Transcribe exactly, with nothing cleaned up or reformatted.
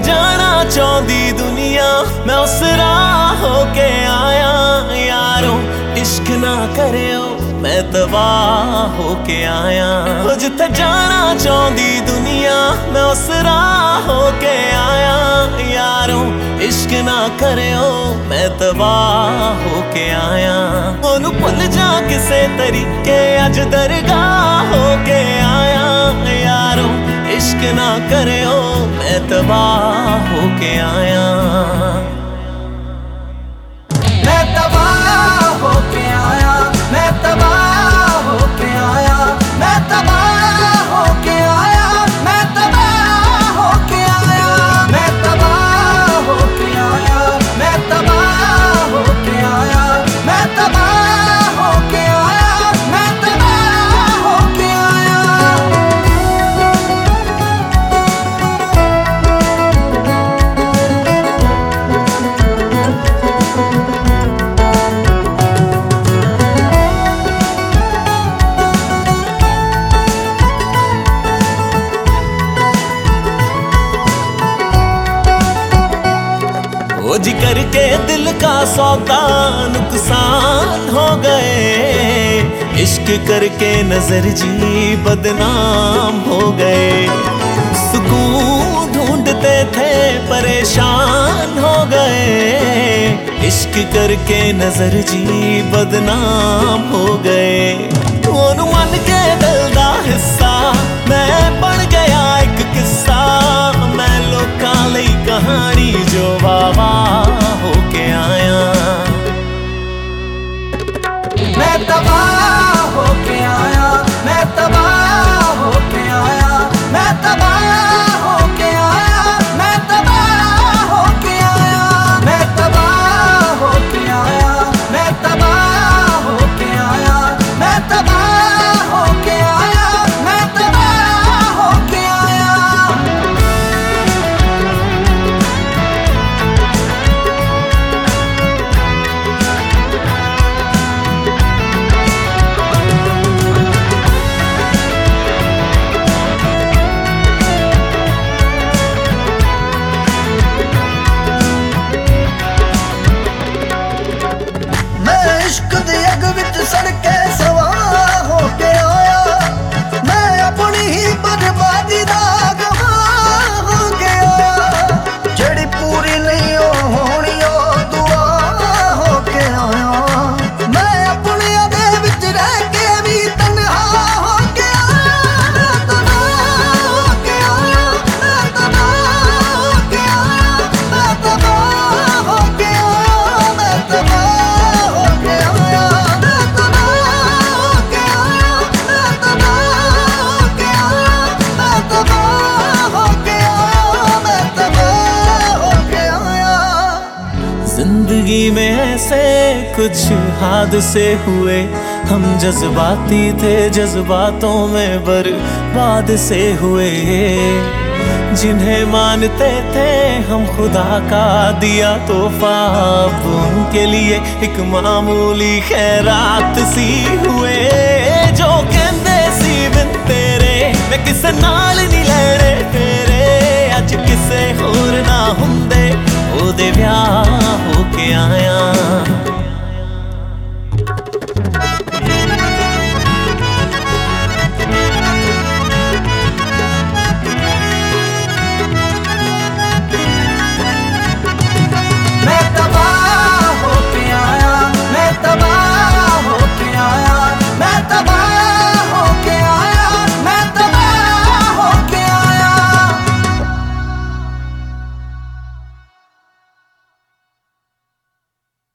जाना चाहती दुनिया मैं उस राह होके आया। यारों इश्क ना करियो मैं तबाह होके आया। जिथे जाना चाहती दुनिया मैं उस राह होके आया। यारों इश्क ना करियो मैं तबाह होके आया। ओनू भुल जा किसे तरीके अज दरगाह होके आया। यारों इश्क ना करियो मैं तबाह होके आया। मैं तबाह होके आया, मैं तबाह होके आया, मैं तबाह होके आया, मैं तबाह होके आया, मैं तबाह होके आया, मैं तबाह होके आया, मैं तबाह होके आया, मैं तबाह होके आया। वो जी करके दिल का सौदा नुकसान हो गए। इश्क करके नजर जी बदनाम हो गए। सुकून ढूंढते थे परेशान हो गए। इश्क करके नजर जी बदनाम हो गए। ओनू मन के दिल दा हिस्सा मैं बन गया एक किस्सा। मैं लोकां लई कहानी जो वावा होके आया। मैं तबाह होके आया, मैं तबाह होके आया, मैं तबाह होके आया, मैं तबाह होके आया, मैं तबाह होके आया, मैं तबाह होके आया, मैं तबाह होके आया, मैं तबाह होके आया। इश्क दी अग विच सड़के सवार होके आया। मैं अपनी ही बर्बादी दा गवाह होके आया। जेड़ी पूरी नहीं हो होनी ओ दुआ होके आया। मैं अपने अदे विच रह के भी तन्हा होके आया। तबाह होके आया, मैं तबाह होके आया, मैं तबाह होके आया, मैं तबाह जिंदगी में ऐसे कुछ हादसे हुए। हम जज्बाती थे जज्बातों में बर्बाद से हुए। जिन्हें मानते थे हम खुदा का दिया तोहफा अब उनके लिए एक मामूली खैरात सी हुए। जो कहते सी बिन तेरे मैं किसे नाल नहीं लैणे तेरे। अज किसे होर ना हुंदे